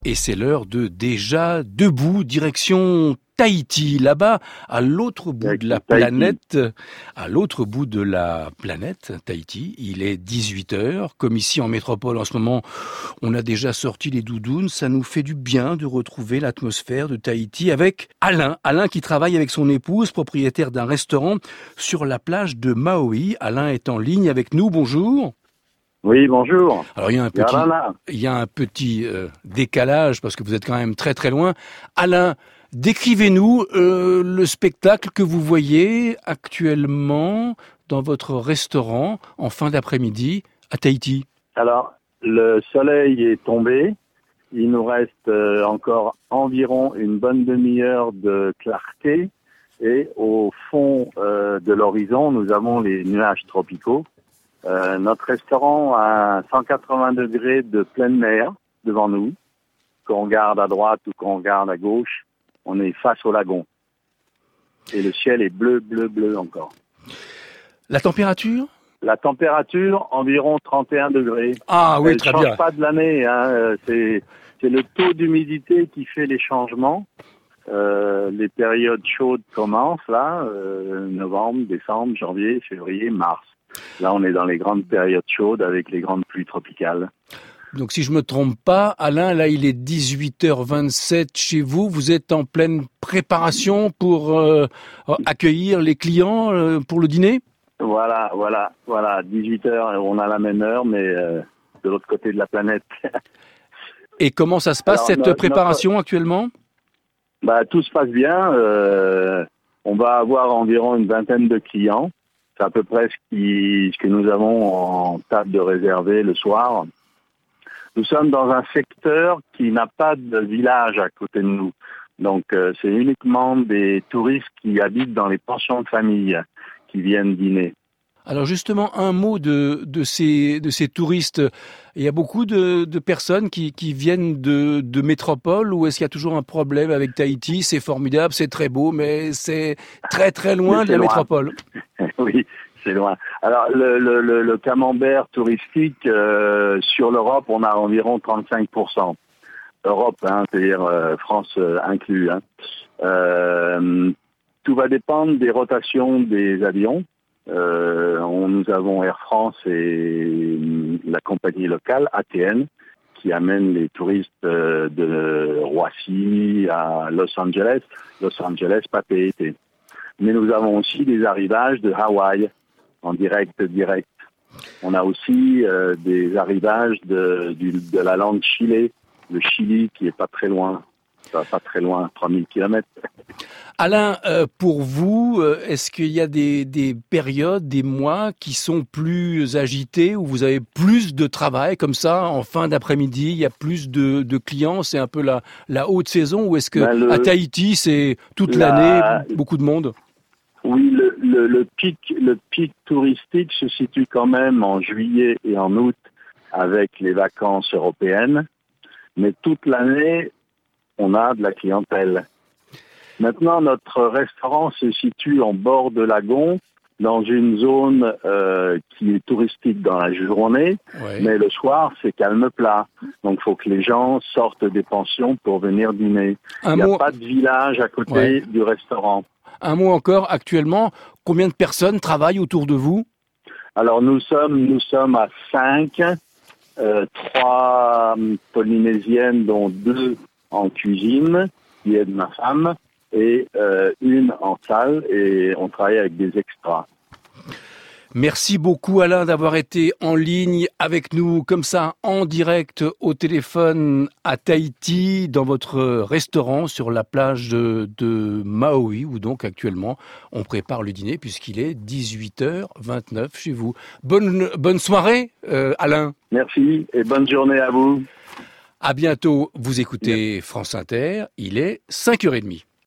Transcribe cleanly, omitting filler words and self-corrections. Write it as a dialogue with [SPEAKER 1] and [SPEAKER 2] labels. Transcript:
[SPEAKER 1] Et c'est l'heure de Déjà debout, direction Tahiti, là-bas, à l'autre bout de la planète, Tahiti. Il est 18h, comme ici en métropole en ce moment, on a déjà sorti les doudounes. Ça nous fait du bien de retrouver l'atmosphère de Tahiti avec Alain. Alain qui travaille avec son épouse, propriétaire d'un restaurant sur la plage de Maui. Alain est en ligne avec nous, bonjour.
[SPEAKER 2] Oui, bonjour.
[SPEAKER 1] Alors il y a un petit décalage parce que vous êtes quand même très très loin. Alain, décrivez-nous le spectacle que vous voyez actuellement dans votre restaurant en fin d'après-midi à Tahiti.
[SPEAKER 2] Alors, le soleil est tombé. Il nous reste encore environ une bonne demi-heure de clarté. Et au fond de l'horizon, nous avons les nuages tropicaux. Notre restaurant a 180 degrés de pleine mer devant nous. Qu'on regarde à droite ou qu'on regarde à gauche, on est face au lagon. Et le ciel est bleu, bleu, bleu encore.
[SPEAKER 1] La température ?
[SPEAKER 2] La température, environ 31 degrés.
[SPEAKER 1] Ah oui, très bien.
[SPEAKER 2] Elle ne change pas de l'année. C'est le taux d'humidité qui fait les changements. Les périodes chaudes commencent là, novembre, décembre, janvier, février, mars. Là, on est dans les grandes périodes chaudes avec les grandes pluies tropicales.
[SPEAKER 1] Donc, si je me trompe pas, Alain, là, il est 18h27 chez vous. Vous êtes en pleine préparation pour accueillir les clients pour le dîner ?
[SPEAKER 2] Voilà. 18h, on a la même heure, mais de l'autre côté de la planète.
[SPEAKER 1] Et comment ça se passe, cette préparation actuellement ?
[SPEAKER 2] Tout se passe bien. On va avoir environ une vingtaine de clients. C'est à peu près ce que nous avons en table de réservé le soir. Nous sommes dans un secteur qui n'a pas de village à côté de nous. Donc, c'est uniquement des touristes qui habitent dans les pensions de famille qui viennent dîner.
[SPEAKER 1] Alors justement, un mot de ces touristes. Il y a beaucoup de personnes qui viennent de métropole, ou est-ce qu'il y a toujours un problème avec Tahiti ? C'est formidable, c'est très beau, mais c'est très très loin de la métropole.
[SPEAKER 2] Oui, c'est loin. Alors le camembert touristique sur l'Europe, on a environ 35%. Europe, c'est-à-dire France inclus. Tout va dépendre des rotations des avions. Nous avons Air France et la compagnie locale ATN qui amène les touristes de Roissy à Los Angeles. Los Angeles, pas PET. Mais nous avons aussi des arrivages de Hawaï en direct. On a aussi des arrivages de la lande Chili, le Chili qui est pas très loin, 3000 km.
[SPEAKER 1] Alain, pour vous, est-ce qu'il y a des périodes, des mois qui sont plus agités, où vous avez plus de travail, comme ça, en fin d'après-midi, il y a plus de clients, c'est un peu la haute saison, ou est-ce que à Tahiti, c'est toute l'année, beaucoup de monde ?
[SPEAKER 2] Oui, le pic touristique se situe quand même en juillet et en août avec les vacances européennes, mais toute l'année, on a de la clientèle. Maintenant, notre restaurant se situe en bord de lagon, dans une zone qui est touristique dans la journée, mais le soir, c'est calme plat. Donc, il faut que les gens sortent des pensions pour venir dîner. Il n'y a pas de village à côté du restaurant.
[SPEAKER 1] Un mot encore, actuellement, combien de personnes travaillent autour de vous ?
[SPEAKER 2] Alors, nous sommes à 5, 3 polynésiennes, dont 2 en cuisine, qui est de ma femme, et une en salle, et on travaille avec des extras.
[SPEAKER 1] Merci beaucoup Alain d'avoir été en ligne avec nous comme ça en direct au téléphone à Tahiti dans votre restaurant sur la plage de Maui où donc actuellement on prépare le dîner puisqu'il est 18h29 chez vous. Bonne soirée Alain.
[SPEAKER 2] Merci et bonne journée à vous.
[SPEAKER 1] À bientôt, vous écoutez France Inter, il est 5h30.